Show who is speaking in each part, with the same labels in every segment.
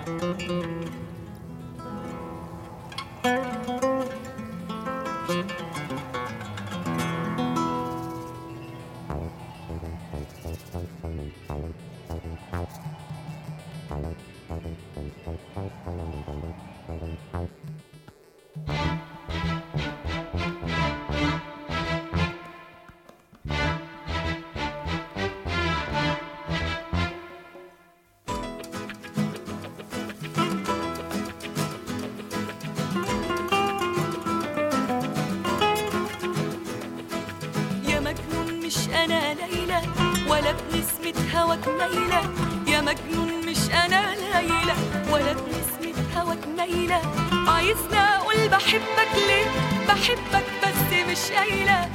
Speaker 1: أنا ليلى ولا بنسمة هواك ميلة، يا مجنون مش أنا ليلى ولا بنسمة هواك ميلة. عايزني أقول بحبك ليه؟ بحبك بس مش قايلة.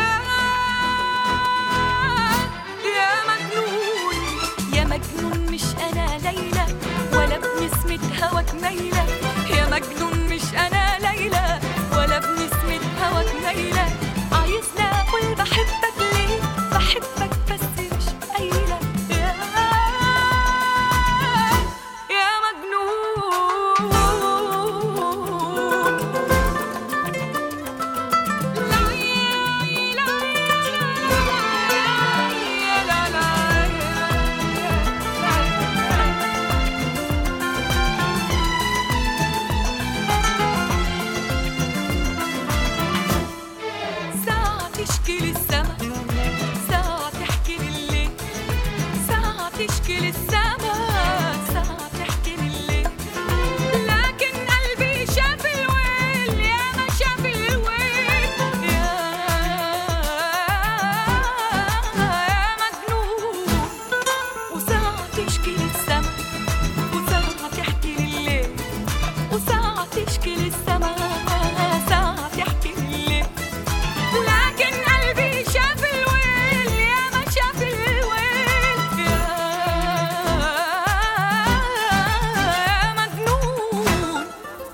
Speaker 1: يا مجنون يا مجنون مش أنا ليلى ولا بنسمة هواك ميلة، يا مجنون مش أنا ليلى ولا بنسمة هواك ميلة. عايزني أقول بحبك ليه؟ بحبك بس مش قايلة. يا مجنون ساعة تشكي للسما، ساعة تحكي لليل، ساعة تشكي للسما، ساعة تحكي لليل. لكن قلبي شاف الويل، يا ما شاف الويل. يا مجنون. وساعة تشكي للسما، وساعة تحكي لليل، وساعة تشكي للسما، ساعة تحكي لليل. لكن قلبي شاف الويل، يا ما شاف الويل. يا مجنون.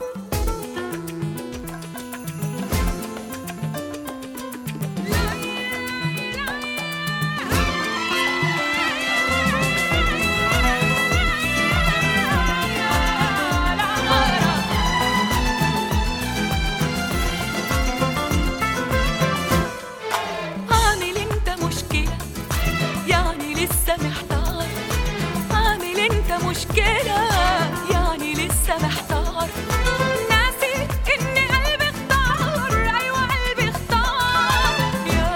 Speaker 1: عامل انت مشكلة يعني لسه محتار، عامل انت مشكلة يعني لسه محتار. ناسي ان قلبي اختار، ايوه قلبي اختار. يا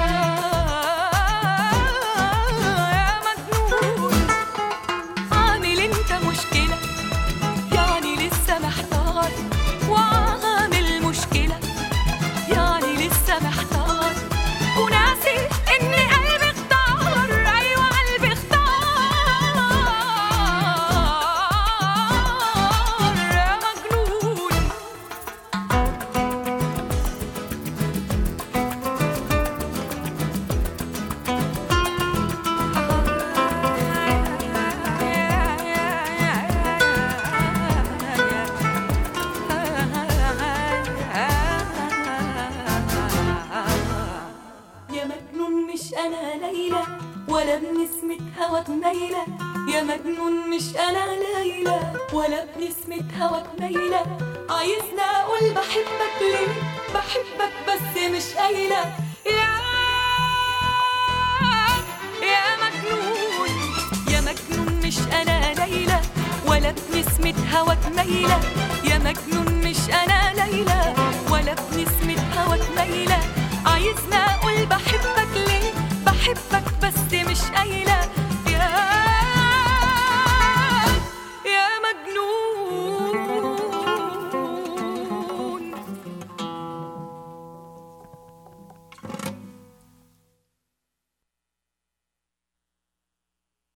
Speaker 1: مجنون. عامل انت مشكلة يعني لسه محتار، وعامل مشكلة يعني لسه محتار. وناسي إن قلبي اختار، أيوة قلبي اختار. يا مجنون. يا مجنون مش أنا ليلى ولا بنسمة هواك ميلة، يا مجنون مش أنا ليلى ولا بنسمة هواك ميلة. عايزني أقول بحبك ليه؟ بحبك بس مش قايلة. يا مجنون يا مجنون مش أنا ليلى ولا بنسمة هواك ميلة، يا مجنون